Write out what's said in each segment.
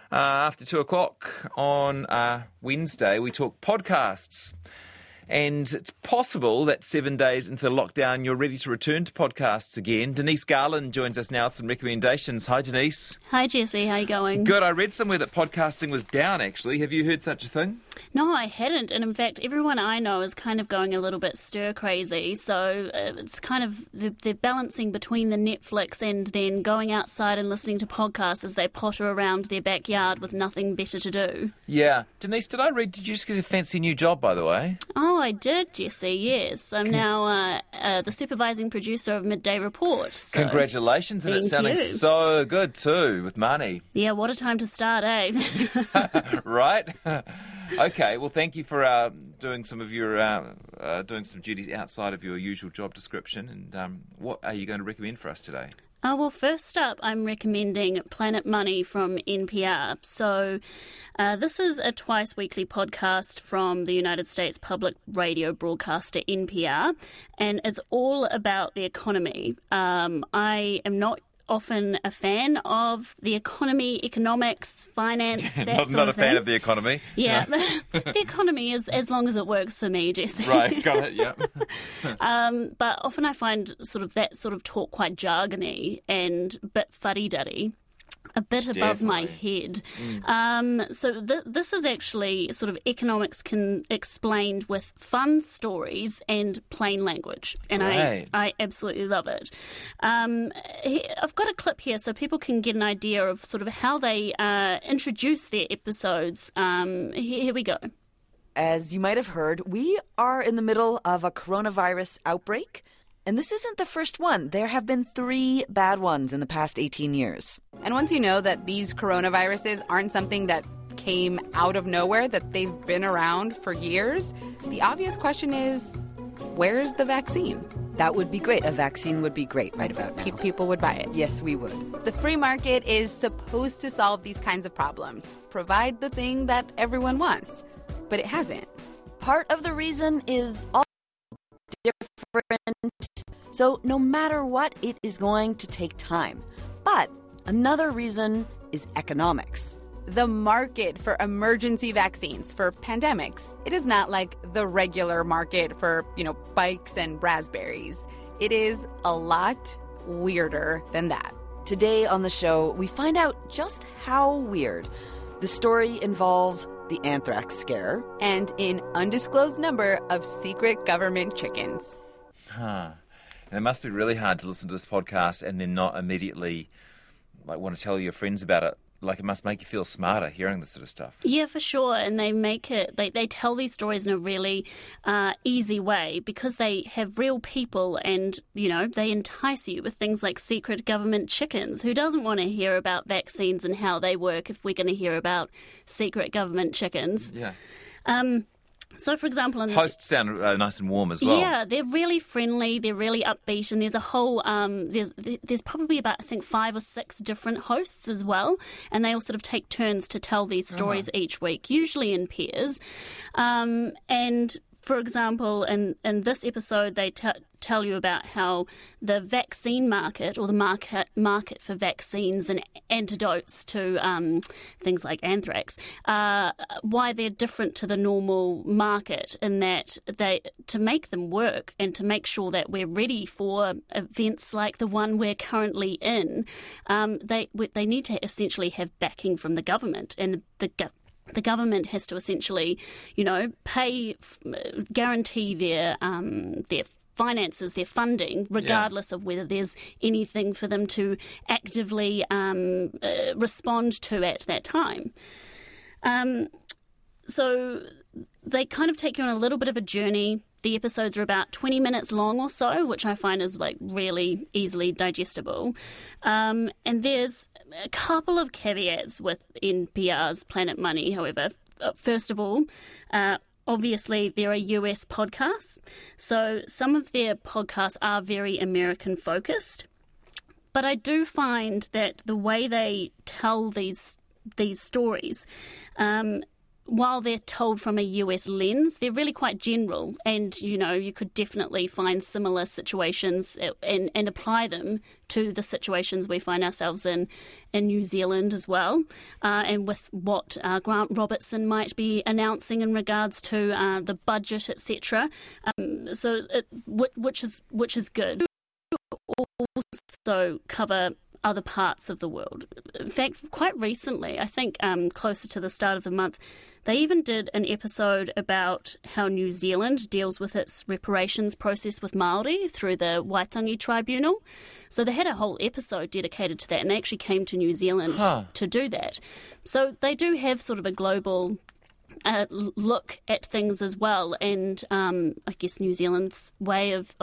After 2 o'clock on Wednesday, we talk podcasts. And it's possible that 7 days into the lockdown, you're ready to return to podcasts again. Denise Garland joins us now with some recommendations. Hi, Denise. Hi, Jesse. How you going? Good. I read somewhere that podcasting was down, actually. Have you heard such a thing? No, I hadn't. And in fact, everyone I know is kind of going a little bit stir-crazy. So it's kind of, they're balancing between the Netflix and then going outside and listening to podcasts as they potter around their backyard with nothing better to do. Yeah. Denise, did you just get a fancy new job, by the way? Oh, I did, Jesse, yes. I'm now the supervising producer of Midday Report. So congratulations, and it's sounding so good too, with money. Yeah, what a time to start, eh? Right? Okay, well, thank you for doing some of your doing some duties outside of your usual job description. And what are you going to recommend for us today? Well, first up, I'm recommending Planet Money from NPR. So this is a twice-weekly podcast from the United States public radio broadcaster NPR, and it's all about the economy. I am not often a fan of the economy, economics, finance, that not a fan of the economy. Yeah, no. The economy is as long as it works for me, Jesse. Right, got it, yeah. But often I find that sort of talk quite jargony and a bit fuddy-duddy. A bit above my head. So this is actually sort of economics explained with fun stories and plain language. And right. I absolutely love it. I've got a clip here so people can get an idea of sort of how they introduce their episodes. Here we go. As you might have heard, we are in the middle of a coronavirus outbreak. And this isn't the first one. There have been 3 bad ones in the past 18 years. And once you know that these coronaviruses aren't something that came out of nowhere, that they've been around for years, the obvious question is, where's the vaccine? That would be great. A vaccine would be great right about now. People would buy it. Yes, we would. The free market is supposed to solve these kinds of problems, provide the thing that everyone wants. But it hasn't. Part of the reason is all different. So no matter what, it is going to take time. But another reason is economics. The market for emergency vaccines for pandemics, it is not like the regular market for, bikes and raspberries. It is a lot weirder than that. Today on the show, we find out just how weird. The story involves the anthrax scare and an undisclosed number of secret government chickens. And it must be really hard to listen to this podcast and then not immediately want to tell your friends about it. It must make you feel smarter hearing this sort of stuff. Yeah, for sure. And they make it, they tell these stories in a really easy way because they have real people and, they entice you with things like secret government chickens. Who doesn't want to hear about vaccines and how they work if we're going to hear about secret government chickens? Yeah. So, for example, in hosts sound nice and warm as well. Yeah, they're really friendly. They're really upbeat, and there's a whole there's probably about 5 or 6 different hosts as well, and they all sort of take turns to tell these stories each week, usually in pairs. And for example, in this episode, they tell you about how the vaccine market, or the market for vaccines and antidotes to things like anthrax, why they're different to the normal market, in that to make them work and to make sure that we're ready for events like the one we're currently in, they need to essentially have backing from the government, and the government has to essentially, guarantee their finances, their funding, regardless of whether there's anything for them to actively respond to at that time. So they kind of take you on a little bit of a journey. The episodes are about 20 minutes long or so, which I find is really easily digestible. And there's a couple of caveats with NPR's Planet Money, however. First of all, obviously they're a US podcast, so some of their podcasts are very American focused. But I do find that the way they tell these stories while they're told from a US lens, they're really quite general. And, you could definitely find similar situations and apply them to the situations we find ourselves in New Zealand as well, and with what Grant Robertson might be announcing in regards to the budget, etc. Which is good. Also cover other parts of the world. In fact, quite recently, I think closer to the start of the month, they even did an episode about how New Zealand deals with its reparations process with Māori through the Waitangi Tribunal. So they had a whole episode dedicated to that, and they actually came to New Zealand to do that. So they do have sort of a global look at things as well, and I guess New Zealand's way of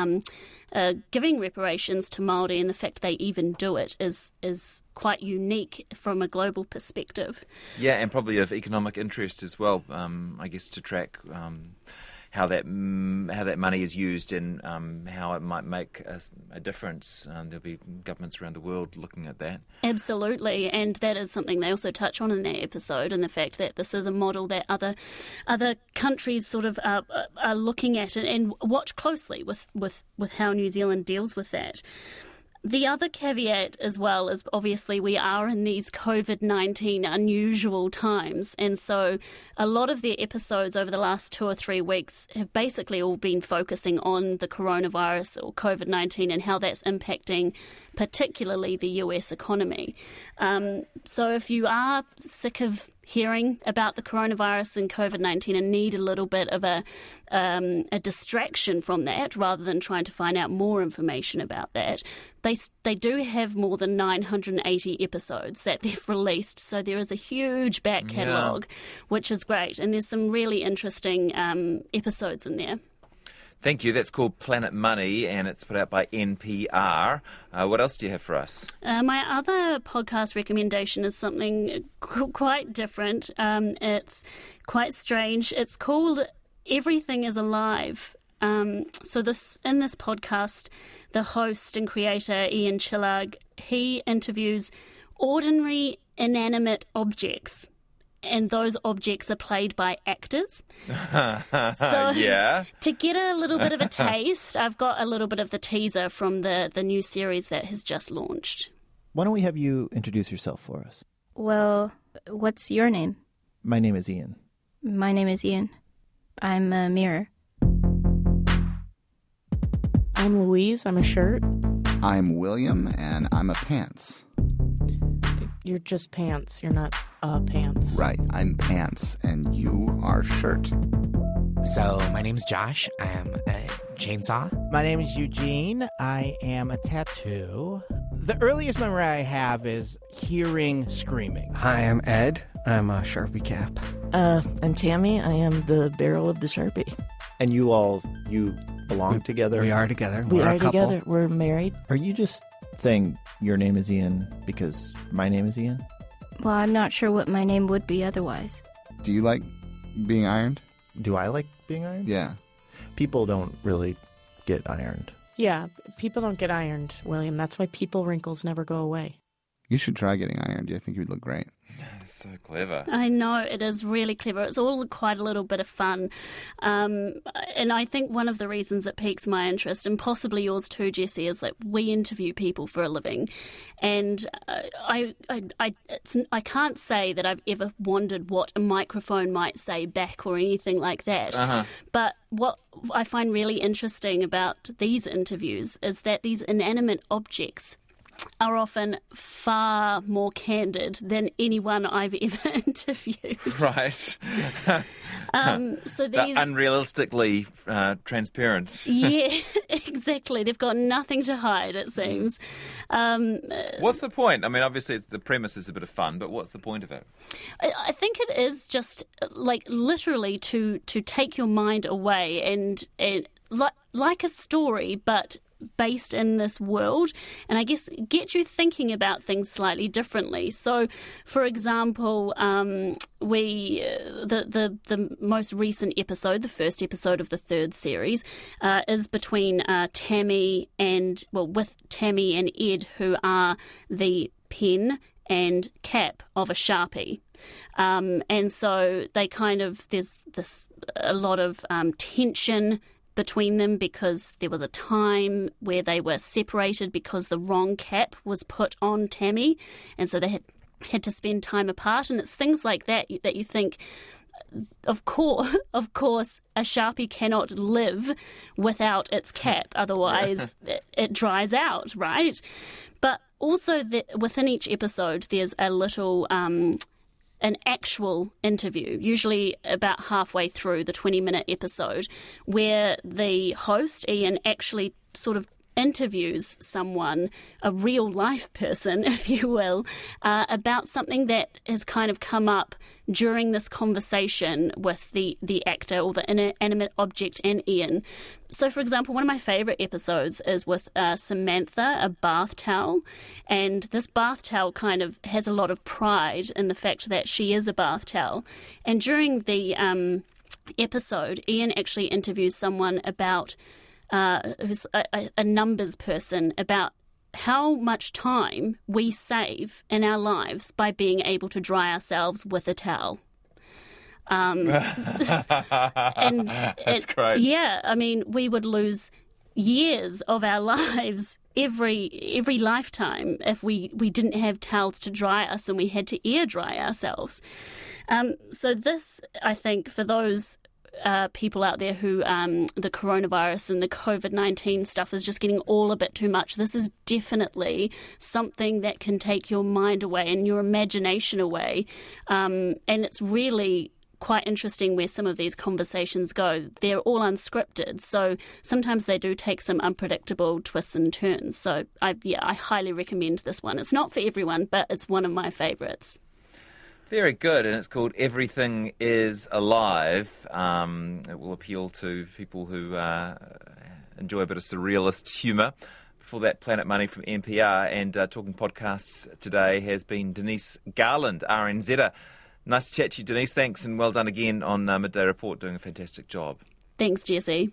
giving reparations to Māori, and the fact they even do it is quite unique from a global perspective. Yeah, and probably of economic interest as well, I guess, to track how that money is used and how it might make a difference. There'll be governments around the world looking at that. Absolutely, and that is something they also touch on in that episode, and the fact that this is a model that other countries sort of are looking at and watch closely with how New Zealand deals with that. The other caveat as well is obviously we are in these COVID-19 unusual times, and so a lot of their episodes over the last 2 or 3 weeks have basically all been focusing on the coronavirus or COVID-19 and how that's impacting particularly the US economy. So if you are sick of hearing about the coronavirus and COVID-19 and need a little bit of a distraction from that rather than trying to find out more information about that, they do have more than 980 episodes that they've released. So there is a huge back catalogue, which is great. And there's some really interesting episodes in there. Thank you. That's called Planet Money, and it's put out by NPR. What else do you have for us? My other podcast recommendation is something quite different. It's quite strange. It's called Everything is Alive. So in this podcast, the host and creator, Ian Chillag, he interviews ordinary inanimate objects. And those objects are played by actors. So to get a little bit of a taste, I've got a little bit of the teaser from the new series that has just launched. Why don't we have you introduce yourself for us? Well, what's your name? My name is Ian. My name is Ian. I'm a mirror. I'm Louise. I'm a shirt. I'm William, and I'm a pants. You're just pants. You're not pants. Right, I'm pants, and you are shirt. So, my name's Josh. I am a chainsaw. My name is Eugene. I am a tattoo. The earliest memory I have is hearing screaming. Hi, I'm Ed. I'm a Sharpie cap. I'm Tammy. I am the barrel of the Sharpie. And you belong together? We are together. We We're are a couple. together. We're married. Are you just saying your name is Ian because my name is Ian? Well, I'm not sure what my name would be otherwise. Do you like being ironed? Do I like being ironed? Yeah. People don't really get ironed. Yeah, people don't get ironed, William. That's why people wrinkles never go away. You should try getting ironed. I think you would look great. That's so clever. I know, it is really clever. It's all quite a little bit of fun. And I think one of the reasons it piques my interest, and possibly yours too, Jesse, is that we interview people for a living. And I can't say that I've ever wondered what a microphone might say back or anything like that. But what I find really interesting about these interviews is that these inanimate objects are often far more candid than anyone I've ever interviewed. Right. So They're these unrealistically transparent. Yeah, exactly. They've got nothing to hide, it seems. What's the point? I mean, obviously the premise is a bit of fun, but what's the point of it? I think it is just like literally to take your mind away and like a story, but based in this world, and I guess get you thinking about things slightly differently. So, for example, the most recent episode, the first episode of the third series, is between Tammy and Tammy and Ed, who are the pen and cap of a Sharpie. And so they there's a lot of tension between them because there was a time where they were separated because the wrong cap was put on Tammy, and so they had to spend time apart. And it's things like that that you think, of course, a Sharpie cannot live without its cap, otherwise it dries out, right? But also within each episode, there's a little an actual interview, usually about halfway through the 20-minute episode, where the host, Ian, actually sort of interviews someone, a real-life person, if you will, about something that has kind of come up during this conversation with the actor or the inanimate object and Ian. So, for example, one of my favourite episodes is with Samantha, a bath towel, and this bath towel kind of has a lot of pride in the fact that she is a bath towel. And during the episode, Ian actually interviews someone about who's a numbers person, about how much time we save in our lives by being able to dry ourselves with a towel. That's great. Yeah, I mean, we would lose years of our lives every lifetime if we didn't have towels to dry us and we had to air dry ourselves. So this, I think, for those people out there who the coronavirus and the COVID-19 stuff is just getting all a bit too much, this is definitely something that can take your mind away and your imagination away. And it's really quite interesting where some of these conversations go. They're all unscripted, so sometimes they do take some unpredictable twists and turns. So I highly recommend this one. It's not for everyone, but it's one of my favourites. Very good, and it's called Everything is Alive. It will appeal to people who enjoy a bit of surrealist humour. Before that, Planet Money from NPR, and talking podcasts today has been Denise Garland, RNZer. Nice to chat to you, Denise. Thanks, and well done again on Midday Report, doing a fantastic job. Thanks, Jesse.